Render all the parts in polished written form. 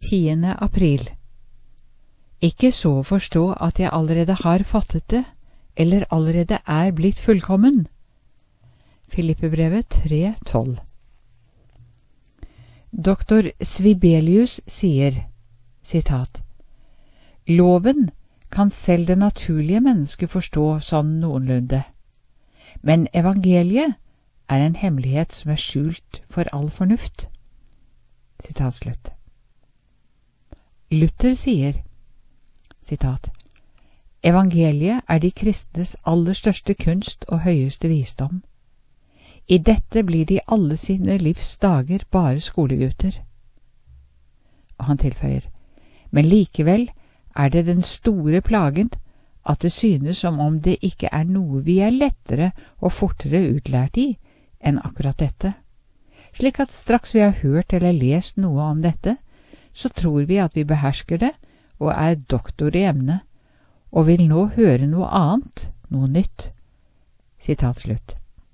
10. april. Ikke så å forstå at jeg allerede har fattet det, eller allerede er blitt fullkommen. Filippebrevet 3:12. Dr. Svibelius sier, sitat, «Loven kan selv det naturlige mennesket forstå sånn noenlunde, men evangeliet er en hemmelighet som er skjult for all fornuft.» Sitat slutt. Luther sier, sitat, «Evangeliet er de kristnes aller største kunst og høyeste visdom. I dette blir de alle sine livs dager bare skolegutter.» Og han tilføyer, «Men likevel er det den store plagen at det synes som om det ikke er noe vi er lettere og fortere utlært i enn akkurat dette. Slik at straks vi har hørt eller lest noe om dette, så tror vi at vi behersker det og er doktor i emnet, og vil nå høre noe annet, noe nytt.» Sitat slutt.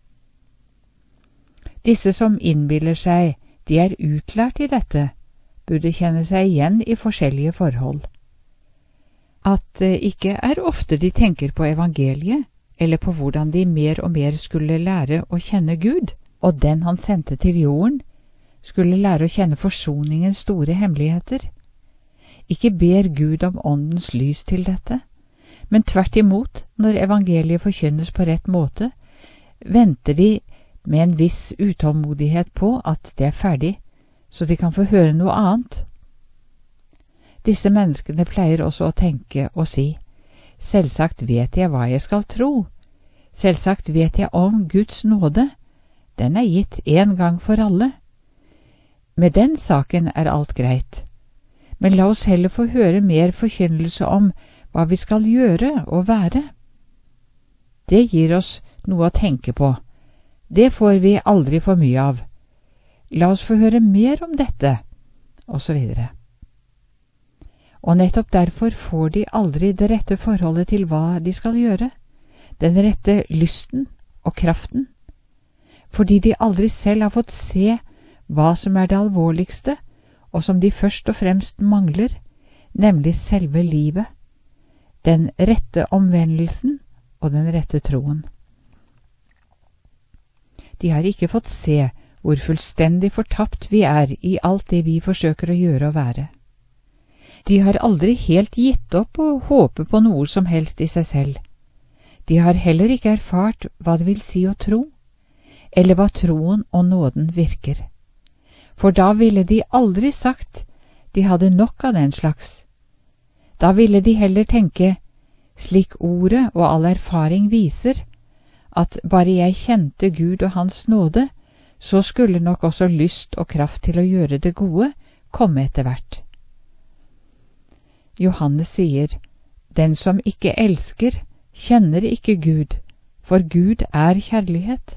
Disse som innbiller seg de er utlært i dette, burde kjenne seg igjen i forskjellige forhold. At det ikke er ofte de tenker på evangeliet, eller på hvordan de mer og mer skulle lære å kjenne Gud, og den han sendte til jorden, skulle lære å kjenne forsoningens store hemmeligheter. Ikke ber Gud om åndens lys til dette, men tvert imot, når evangeliet forkynnes på rett måte, venter de med en viss utålmodighet på at det er ferdig, så de kan få høre noe annet. Disse menneskene pleier også å tenke og si, «Selvsagt vet jeg hva jeg skal tro. Selvsagt vet jeg om Guds nåde. Den er gitt en gang for alle. Med den saken er alt greit. Men la oss heller få høre mer forkynnelse om hva vi skal gjøre og være. Det gir oss noe å tenke på. Det får vi aldri for mye av. La oss få høre mer om dette», og så videre. Og nettopp derfor får de aldri det rette forholdet til hva de skal gjøre, den rette lysten og kraften, fordi de aldri selv har fått se hva som er det alvorligste, og som de først og fremst mangler, nemlig selve livet, den rette omvendelsen og den rette troen. De har ikke fått se hvor fullstendig fortapt vi er i alt det vi forsøker å gjøre og være. De har aldri helt gitt opp å håpe på noe som helst i seg selv. De har heller ikke erfart hva det vil si å tro, eller hva troen og nåden virker. For da ville de aldri sagt de hadde nok av den slags. Da ville de heller tenke, slik ordet og all erfaring viser, at bare jeg kjente Gud og Hans nåde, så skulle nok også lyst og kraft til å gjøre det gode komme etter hvert. Johannes sier, «Den som ikke elsker, kjenner ikke Gud, for Gud er kjærlighet.»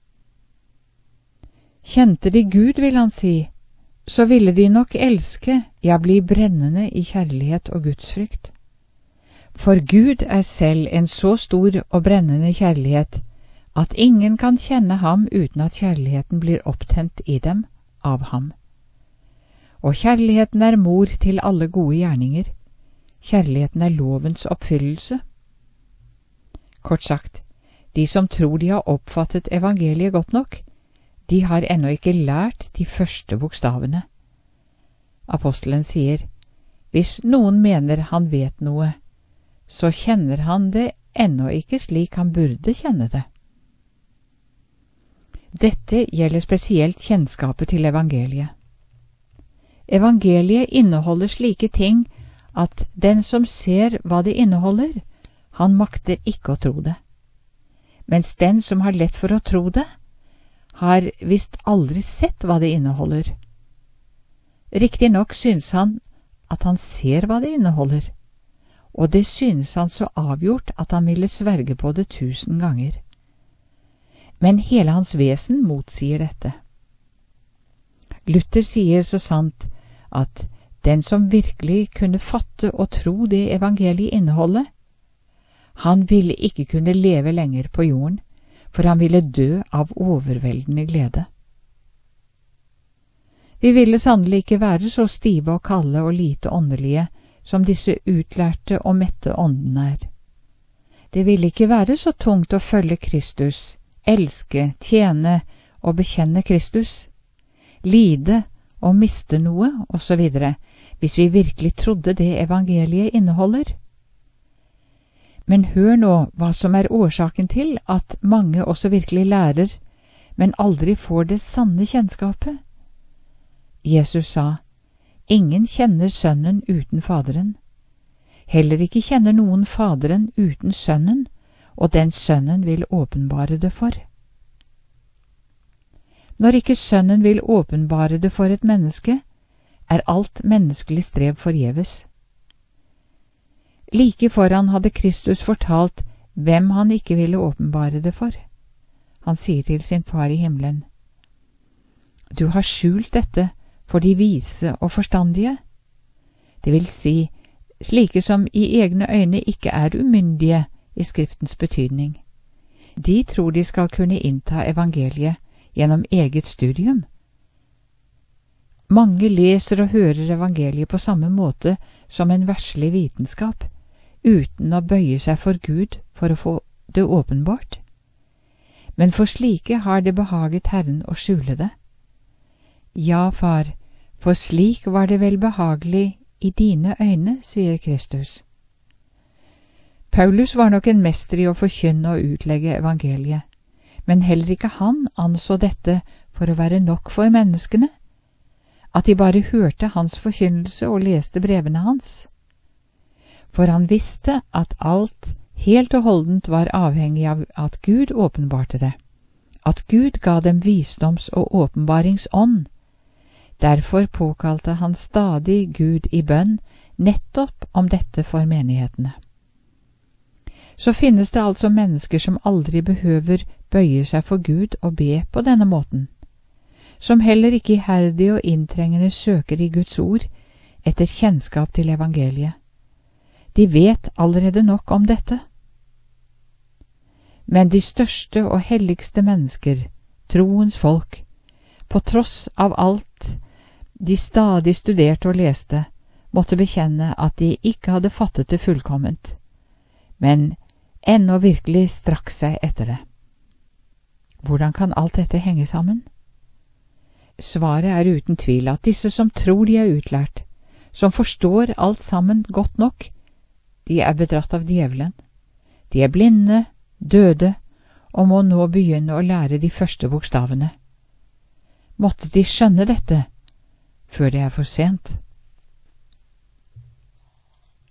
Kjente de Gud, vil han si, så ville de nok elske, ja, bli brennende i kjærlighet og gudsfrykt. For Gud er selv en så stor og brennende kjærlighet, at ingen kan kjenne ham uten at kjærligheten blir opptent i dem av ham. Og kjærligheten er mor til alle gode gjerninger. Kjærligheten er lovens oppfyllelse. Kort sagt, de som tror de har oppfattet evangeliet godt nok, de har ennå ikke lært de første bokstavene. Apostelen sier, «Hvis noen mener han vet noe, så kjenner han det ennå ikke slik han burde kjenne det.» Dette gjelder spesielt kjennskapet til evangeliet. Evangeliet inneholder slike ting at den som ser hva det inneholder, han makter ikke å tro det. Mens den som har lett for å tro det, har visst aldri sett hva det inneholder. Riktig nok synes han at han ser hva det inneholder, og det synes han så avgjort at han ville sverge på det 1000 ganger. Men hele hans vesen motsier dette. Luther sier så sant at den som virkelig kunne fatte og tro det evangeliet inneholder, han ville ikke kunne leve lenger på jorden, for han ville dø av overveldende glede. Vi ville sannelig ikke være så stive og kalde og lite åndelige som disse utlærte og mette åndene er. Det ville ikke være så tungt å følge Kristus, elske, tjene og bekjenne Kristus, lide og miste noe, osv., hvis vi virkelig trodde det evangeliet inneholder. Men hør nå hva som er årsaken til at mange også virkelig lærer, men aldri får det sanne kjennskapet. Jesus sa, «Ingen kjenner Sønnen uten Faderen. Heller ikke kjenner noen Faderen uten Sønnen, og den Sønnen vil åpenbare det for.» Når ikke Sønnen vil åpenbare det for et menneske, er alt menneskelig strev forgjeves. Like foran hadde Kristus fortalt hvem han ikke ville åpenbare det for. Han sier til sin far i himmelen, «Du har skjult dette for de vise og forstandige, det vil si, slike som i egne øyne ikke er umyndige i Skriftens betydning. De tror de skal kunne innta evangeliet gjennom eget studium. Mange leser og hører evangeliet på samme måte som en verslig vitenskap, uten å bøye seg for Gud for å få det åpenbart. Men for slike har det behaget Herren å skjule det. Ja, far, for slik var det vel behagelig i dine øyne, sier Kristus. Paulus var nok en mester i å forkynne og utlegge evangeliet, men heller ikke han anså dette for å være nok for menneskene, at de bare hørte hans forkynnelse og leste brevene hans. For han visste at alt helt og holdent var avhengig av at Gud åpenbarte det, at Gud ga dem visdoms- og åpenbaringsånd. Derfor påkalte han stadig Gud i bønn nettopp om dette for menighetene. Så finnes det altså mennesker som aldri behøver bøye seg for Gud og be på denne måten, som heller ikke iherdig og inntrengende søker i Guds ord etter kjennskap til evangeliet. De vet allerede nok om dette. Men de største og helligste mennesker, troens folk, på tross av alt de stadig studerte og leste, måtte bekjenne at de ikke hadde fattet det fullkomment, men ennå virkelig strakk seg etter det. Hvordan kan alt dette henge sammen? Svaret er uten tvil at disse som tror de er utlært, som forstår alt sammen godt nok, de er bedratt av djevelen. De er blinde, døde, og må nå begynne å lære de første bokstavene. Måtte de skjønne dette, før det er for sent.